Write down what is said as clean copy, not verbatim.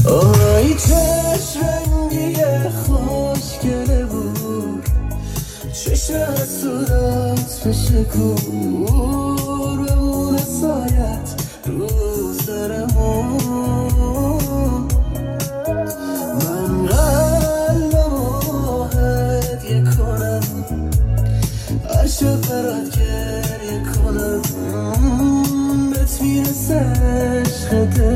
آی چشم رنگی خوشگله بود، چشم صورت بشکور، بمونه سایت رو سرمون. من قلبمو هدیه کنم، هر شب برات گریه کنم، بهت میرسه عشقت